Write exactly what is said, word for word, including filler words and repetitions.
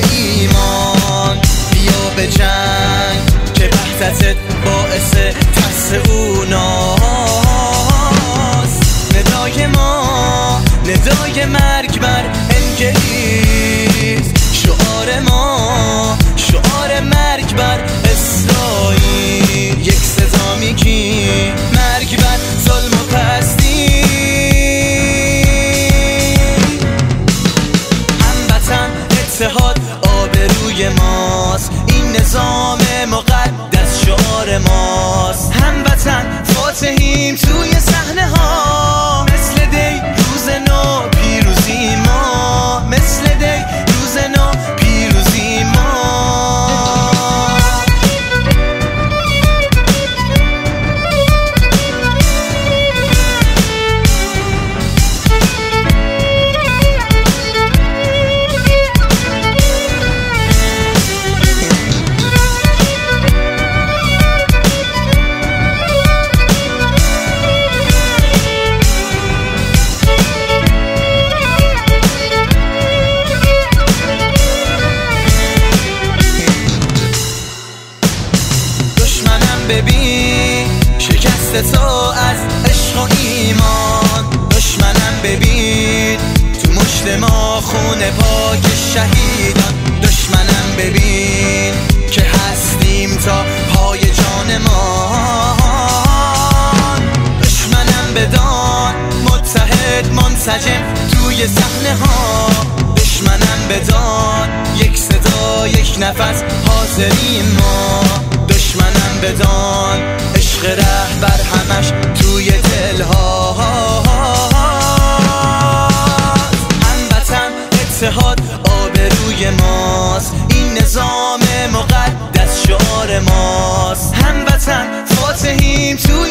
ایمان بیا به جنگ که وحدتت باعث ترس اوناست. ندای ما ندای مرگ بر انگلیس، شعار ما شعار مرگ بر اسرائیل. یک صدا میگی مرگ بر ظلم و پستی. هموطن اتحاد آبروی ماست، این نظام مقدس شعار ماست. هموطن فاتحیم توی صحنه ها، مثل دی روز نو پیروزی ما، مثل دی روز نو پیروزی ما. ببین شکست تو از عشق و ایمان، دشمنم ببین تو مشت ما خون پاک شهیدان. دشمنم ببین که هستیم تا پای جان ما. دشمنم بدان متحد منسجم توی صحنه ها. دشمنم بدان یک صدا یک نفس حاضریم ما. دشمنم بدان عشق رهبر همش توی دلها. هموطن اتحاد آبروی ماست، این نظام مقدس شعار ماست. هموطن فاتحیم توی